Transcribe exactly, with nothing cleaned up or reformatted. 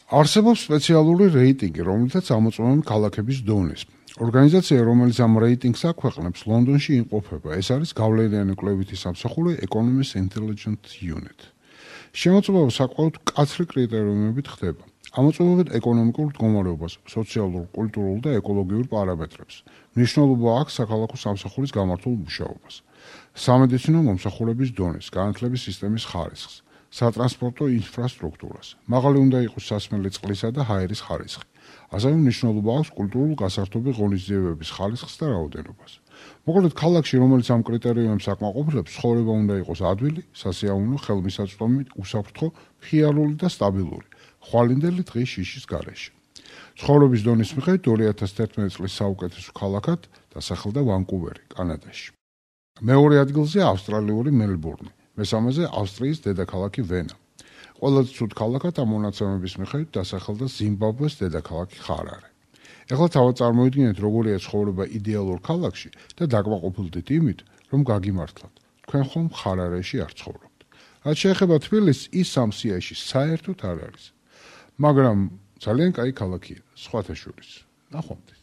არსებობს სპეციალური რეიტინგი, რომელთაც ამოწმებენ ქალაქების დონეს. ორგანიზაცია, რომელიც ამ რეიტინგს აქვეყნებს, ლონდონში იმყოფება. ეს არის გავლენიანი კვლევითი სამსახური Economist Intelligence Unit. შემოწმება საკმაოდ მკაცრი კრიტერიუმებით ხდება. ამოწმებენ ეკონომიკურ მდგომარეობას, სოციალურ, კულტურულ და ეკოლოგიურ პარამეტრებს. მნიშვნელობა აქვს საქალაქო სამსახურის გამართულ მუშაობას. სამედიცინო მომსახურების დონეს, განათლების სისტემის ხარისხს, სატრანსპორტო ინფრასტრუქტურას. მაღალი უნდა იყოს სასმელი წყლისა და ჰაერის ხარისხი. ასევე მნიშვნელობა აქვს კულტურულ გასართობი ღონისძიებების ხარისხს და რაოდენობას. მოკლედ, ქალაქში, რომელიც ამ კრიტერიუმებს აკმაყოფილებს, ცხოვრება უნდა იყოს ადვილი, სასიამოვნო, ხელმისაწვდომი, უსაფრთხო, მხიარული და სტაბილური, ხვალინდელი დღის შიშის გარეშე. ცხოვრების დონის მიხედვით ორი ათას თერთმეტი წლის საუკეთესო ქალაქად დასახელდა ვანკუვერი, კანადაში. მეორე ადგილზე ავსტრალიური მელბურნი, მესამეზე ავსტრიის დედაქალაქი ვენა. ყველაზე ცუდ ქალაქად ამ მონაცემების მიხედვით დასახელდა ზიმბაბვეს დედაქალაქი ხარარე. ეხლა თავად წარმოიდგინეთ, როგორია ცხოვრება იდეალურ ქალაქში და დაკმაყოფილდით იმით, რომ გაგიმართლათ. თქვენ ხომ ხარარეში არ ცხოვრობთ. რაც შეეხება თბილისს, ის ამ სიაში საერთოდ არ არის. მაგრამ ძალიან კაი ქალაქია, სხვათა შორის. ნახვამდის.